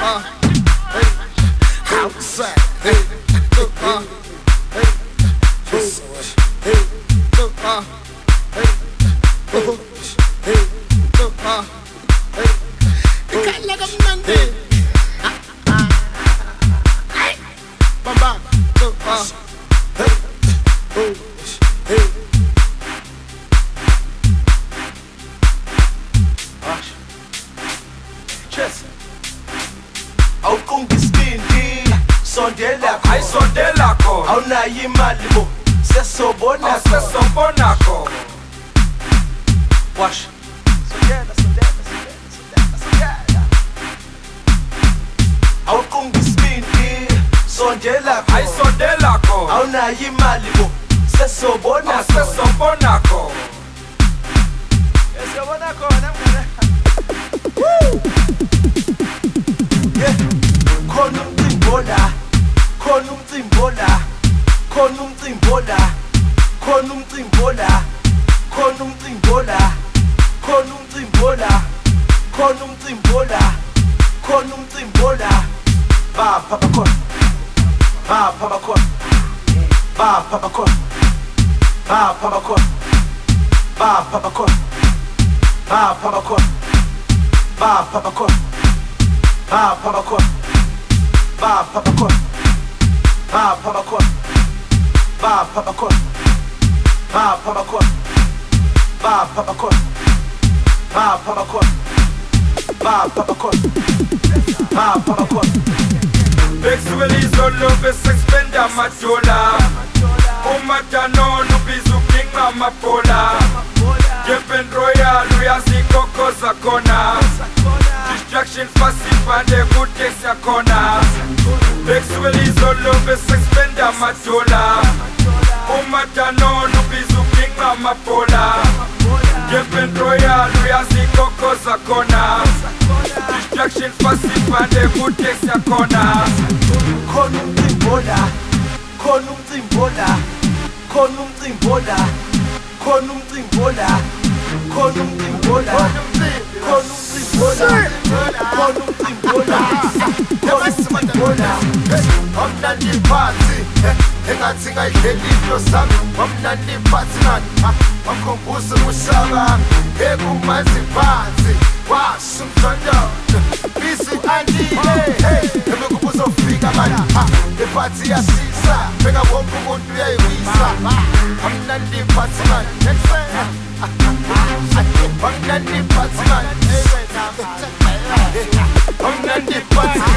outside. Hey, awukungisindi sondelako ayisondelako awunayo imali bo sesobonako wash awukungisindi sondelako ayisondelako awunayo imali bo sesobonako khona umcimbola khona umcimbola khona umcimbola khona umcimbola khona umcimbola khona umcimbola khona umcimbola khona umcimbola bapha bakhona bapha bakhona bapha bakhona bapha bakhona bapha bakhona bapha bakhona bapha bakhona bapha bakhona bapha bakhona bapha bakhona bapha bakhona bapha bakhona bapha bakhona bapha bakhona bapha bakhona bapha bakhona bekusukelizolo besexpenda amadola umatanono bizukinga amabhola Jepen Royal uyazikokoza khona Distraction fasipande kutesi yakhona bekusukelizolo besexpenda amadola umatanono bizukinga amabhola Jepen Royal uyazikokoza khona Distraction fasipande kutesi yakhona khona umcimbola khona umcimbola khona umcimbola khona umcimbola khona umcimbola khona umcimbola khona umcimbola khona umcimbola omnandi phansi engathi ngayidlelilo sami omnandi phansi ngani wakhumbuza ushaka ekumanzi phansi wasumthondo bisi andile ebekubuza ufika manje lephathi yasisa beka wonke umuntu uyayibisa amnandi phansi manje amnandi phansi manje amnandi phansi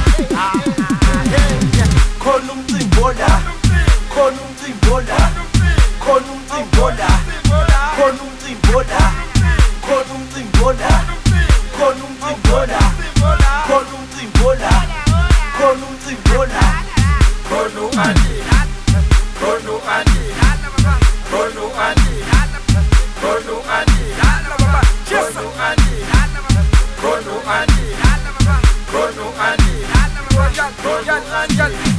khona umcimbola khona umcimbola khona umcimbola khona umcimbola khona umcimbola khona umcimbola khona umcimbola khona umcimbola khona u-Andy khona u-Andy khona u-Andy khona u-Andy khona u-Andy khona u-Andy khona u-Andy khona u-Andy